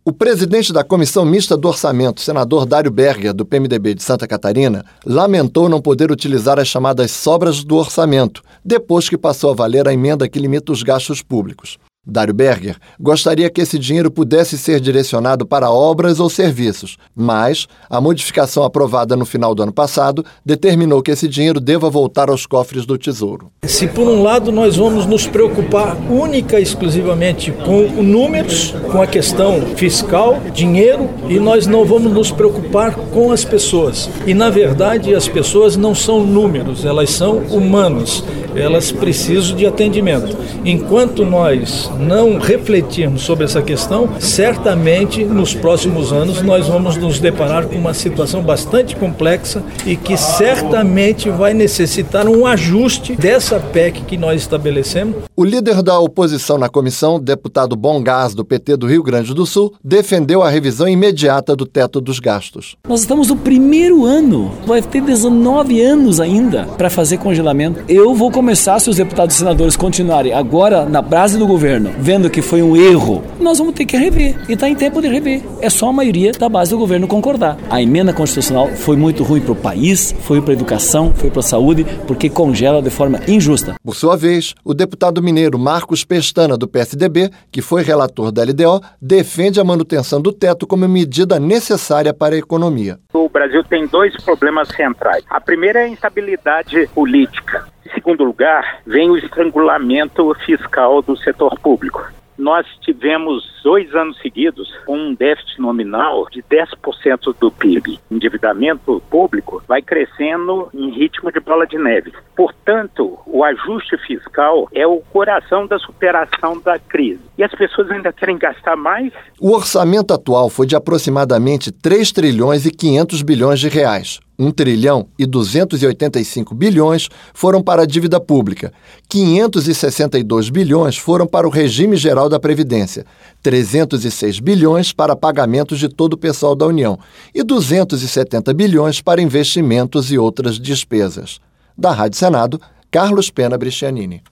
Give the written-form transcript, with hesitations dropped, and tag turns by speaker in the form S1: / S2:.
S1: O presidente da Comissão Mista do Orçamento, senador Dário Berger, do PMDB de Santa Catarina, lamentou não poder utilizar as chamadas sobras do orçamento, depois que passou a valer a emenda que limita os gastos públicos. Dário Berger gostaria que esse dinheiro pudesse ser direcionado para obras ou serviços, mas a modificação aprovada no final do ano passado determinou que esse dinheiro deva voltar aos cofres do Tesouro.
S2: Se por um lado nós vamos nos preocupar única e exclusivamente com números, com a questão fiscal, dinheiro, e nós não vamos nos preocupar com as pessoas. E na verdade as pessoas não são números, elas são humanos, elas precisam de atendimento. Enquanto nós não refletirmos sobre essa questão, certamente nos próximos anos nós vamos nos deparar com uma situação bastante complexa e que certamente vai necessitar um ajuste dessa PEC que nós estabelecemos.
S1: O líder da oposição na comissão, deputado Bom Gás, do PT do Rio Grande do Sul, defendeu a revisão imediata do teto dos gastos.
S3: Nós estamos no primeiro ano, vai ter 19 anos ainda para fazer congelamento. Eu vou começar, se os deputados e senadores continuarem agora na base do governo, vendo que foi um erro, nós vamos ter que rever, e está em tempo de rever. É só a maioria da base do governo concordar. A emenda constitucional foi muito ruim para o país, foi para a educação, foi para a saúde, porque congela de forma injusta.
S1: Por sua vez, o deputado mineiro Marcos Pestana, do PSDB, que foi relator da LDO, defende a manutenção do teto como medida necessária para a economia.
S4: O Brasil tem dois problemas centrais. A primeira é a instabilidade política. Em segundo lugar, vem o estrangulamento fiscal do setor público. Nós tivemos 2 anos seguidos com um déficit nominal de 10% do PIB. O endividamento público vai crescendo em ritmo de bola de neve. Portanto, o ajuste fiscal é o coração da superação da crise. E as pessoas ainda querem gastar mais?
S1: O orçamento atual foi de aproximadamente 3 trilhões e 500 bilhões de reais. 1 trilhão e 285 bilhões foram para a dívida pública, 562 bilhões foram para o regime geral da Previdência, 306 bilhões para pagamentos de todo o pessoal da União e 270 bilhões para investimentos e outras despesas. Da Rádio Senado, Carlos Pena Brescianini.